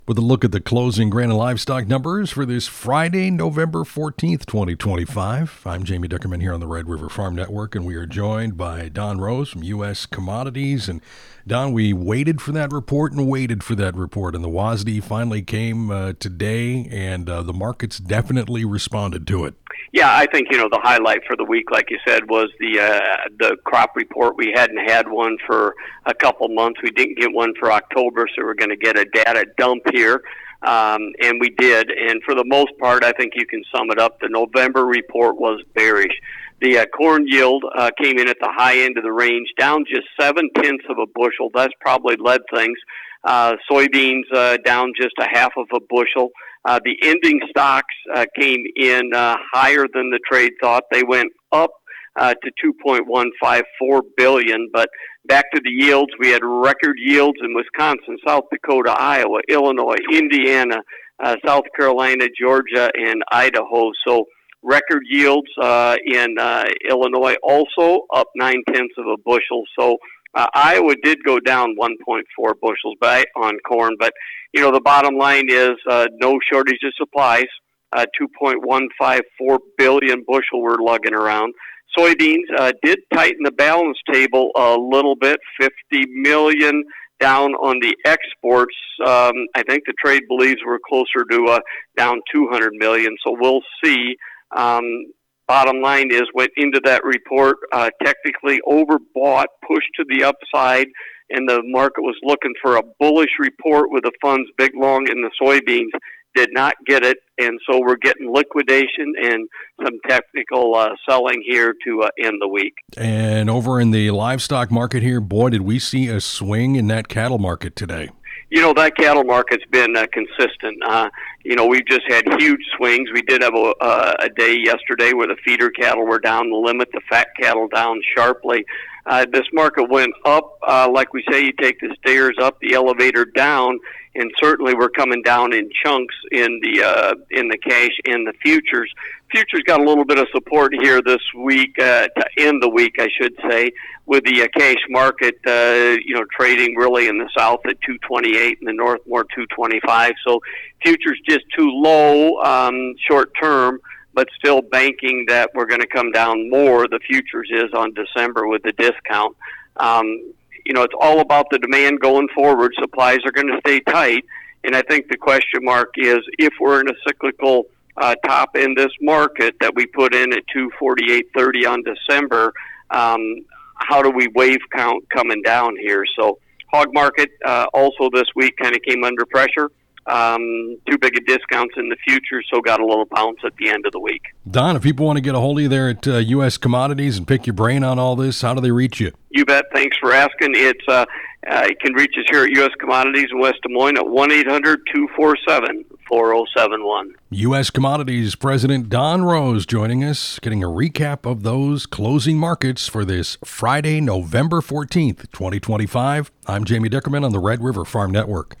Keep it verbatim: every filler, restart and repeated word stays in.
With a look at the closing grain and livestock numbers for this Friday, November fourteenth, twenty twenty-five. I'm Jamie Dickerman here on the Red River Farm Network, and we are joined by Don Rose from U S Commodities. And Don, we waited for that report and waited for that report, and the W A S D finally came uh, today, and uh, the markets definitely responded to it. Yeah, I think, you know, the highlight for the week, like you said, was the uh, the crop report. We hadn't had one for a couple months. We didn't get one for October, so we're going to get a data dump here, um, and we did. And for the most part, I think you can sum it up. The November report was bearish. The uh, corn yield uh, came in at the high end of the range, down just seven-tenths of a bushel. That's probably led things. Uh, soybeans uh, down just a half of a bushel. Uh, the ending stocks uh, came in uh, higher than the trade thought. They went up uh, to two point one five four billion dollars. But back to the yields, we had record yields in Wisconsin, South Dakota, Iowa, Illinois, Indiana, uh, South Carolina, Georgia, and Idaho. So record yields uh, in uh, Illinois also up nine-tenths of a bushel. So Uh, Iowa did go down one point four bushels by, on corn, but, you know, the bottom line is uh, no shortage of supplies. Uh, two point one five four billion bushel we're lugging around. Soybeans uh, did tighten the balance table a little bit, fifty million down on the exports. Um, I think the trade believes we're closer to uh, down two hundred million, so we'll see. Um, Bottom line is, went into that report uh, technically overbought, pushed to the upside, and the market was looking for a bullish report with the funds big long in the soybeans. Did not get it, and so we're getting liquidation and some technical uh, selling here to uh, end the week. And over in the livestock market here, boy, did we see a swing in that cattle market today. You know, that cattle market's been uh, consistent. Uh, you know, we've just had huge swings. We did have a, uh, a day yesterday where the feeder cattle were down the limit, the fat cattle down sharply. Uh, this market went up, uh, like we say, you take the stairs up, the elevator down, and certainly we're coming down in chunks in the uh, in the cash and the futures. Futures got a little bit of support here this week, uh, to end the week, I should say, with the uh, cash market, uh, you know, trading really in the south at two twenty-eight, in the north more two twenty-five. So futures just too low um, short term, but still banking that we're going to come down more. The futures is on December with the discount. Um, you know, it's all about the demand going forward. Supplies are going to stay tight, and I think the question mark is if we're in a cyclical uh, top in this market that we put in at two forty-eight thirty on December, um, how do we wave count coming down here? So hog market uh, also this week kind of came under pressure. Um, too big of discounts in the future, so got a little bounce at the end of the week. Don, if people want to get a hold of you there at uh, U S Commodities and pick your brain on all this, how do they reach you? You bet. Thanks for asking. It's uh, uh, you can reach us here at U S Commodities in West Des Moines at one eight hundred two four seven four oh seven one. U S Commodities President Don Rose joining us, getting a recap of those closing markets for this Friday, November fourteenth, twenty twenty-five. I'm Jamie Dickerman on the Red River Farm Network.